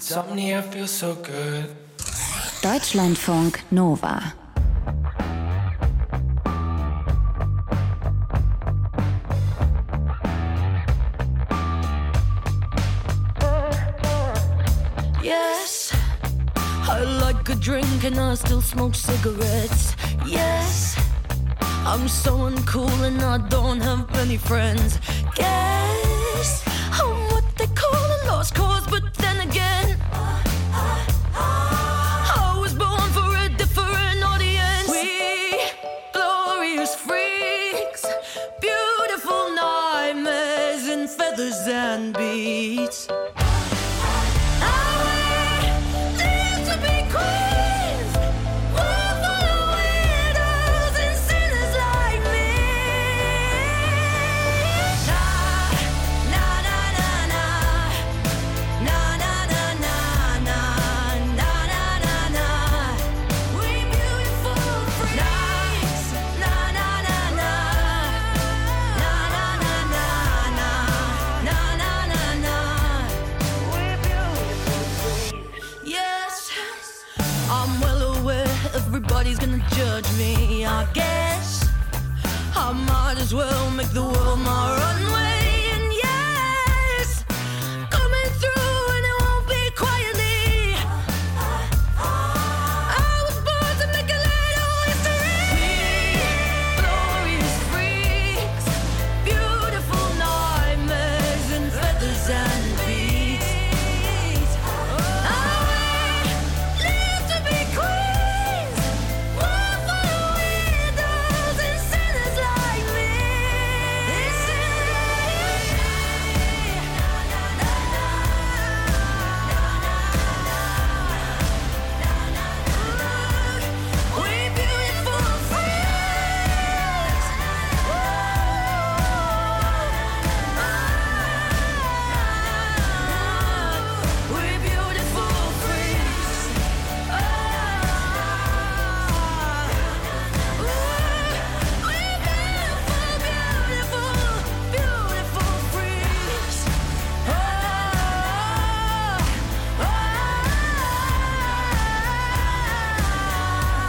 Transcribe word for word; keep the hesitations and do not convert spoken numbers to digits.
Insomnia feels so good. Deutschlandfunk Nova. Yes, I like a drink and I still smoke cigarettes. Yes, I'm so uncool and I don't have many friends. Guess I'm what they call a lost cause, but then again, I was born for a different audience. We glorious freaks, beautiful nightmares in feathers and beats. Everybody's gonna judge me, I guess I might as well make the world my run.